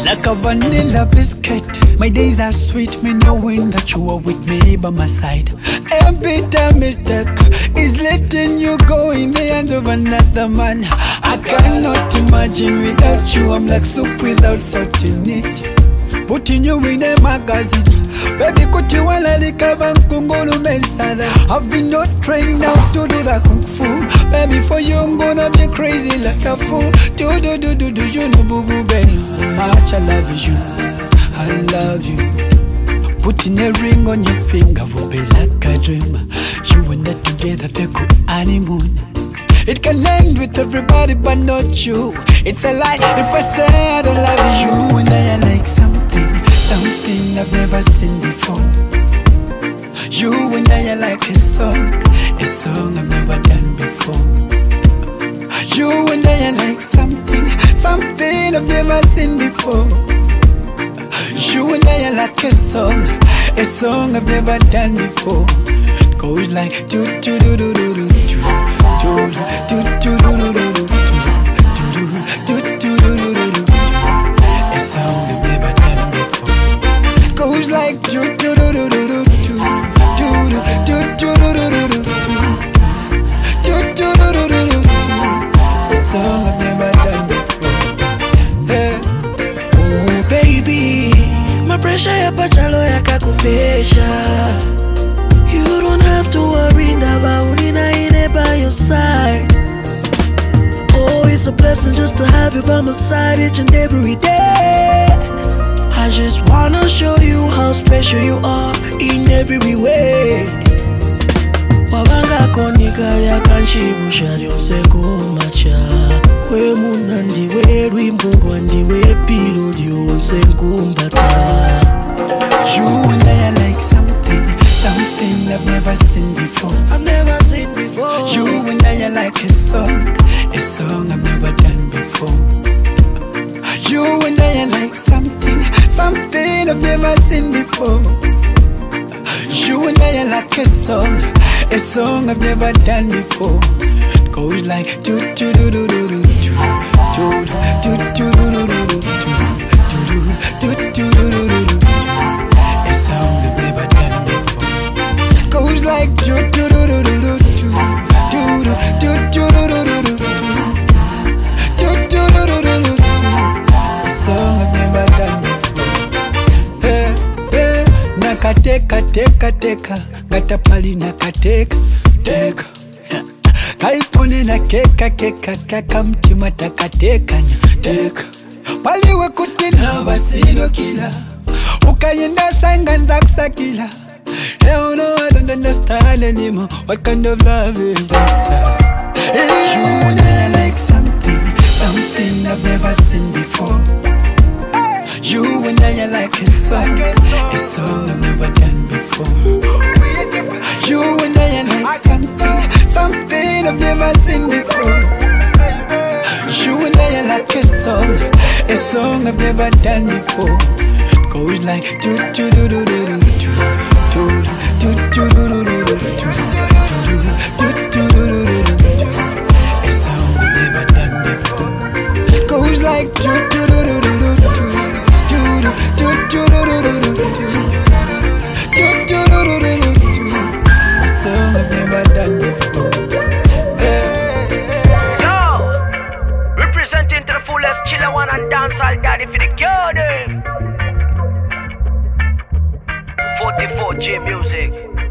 like a vanilla biscuit. My days are sweet, me knowing that you are with me by my side. Every time mistake is letting you go in the hands of another man. I cannot imagine without you. I'm like soup without salt in it. Putting you in a magazine, baby, kuti wala likava nkungulu mensada. I've been not trained now to do the kung fu. Baby, for you I'm gonna be crazy like a fool. Do you know boo boo baby, how much I love you, I love you. Putting a ring on your finger will be like a dream. You and I together, the good honeymoon. It can end with everybody but not you. It's a lie if I say I don't love you. And I like something I've never seen before. You and I like a song I've never done before. You and I like something I've never seen before. You and I like a song I've never done before. It goes like do do do do do do do. A song I've never done before. Goes like do do do do do do do do do do do do. A song I've never done before. Oh baby, my pressure ya pachalo yakakupesha. You don't have to worry about it by your side. Oh, it's a blessing just to have you by my side each and every day. I just wanna show you how special you are in every way. Wabanga konikali kanshibusha lyonse kumacha. We muna ndiwe rwimbo rwandiwe pilo lyonse nkumbata. You and I like something I've never seen before. I've never seen before. You and I like a song I've never done before. You and I like something I've never seen before. You and I like a song I've never done before. It goes like do do do do do do do do do do do do do do. A song I've never done before. Goes like do do do do do do do do do do do. A song I've never done before. Hey, nakateka teka teka, gatapali nakateka teka. Kaipone na keka keka kaka mtima takateka teka. Paliwe kutina basilo kila, ukayenda sanganza kusakila. Hell no, I don't understand anymore. What kind of love is this? You and I like something I've never seen before. You and I like a song I've never done before. You and I like something I've never seen before. You and I like a song I've never done before. It goes like do do do do do do. A song I've never done before. It goes like do do do do do do do do do do. A song I've never done before. Yo, representing to the fullest chiller one and dancehall daddy for the girl. 44J Music.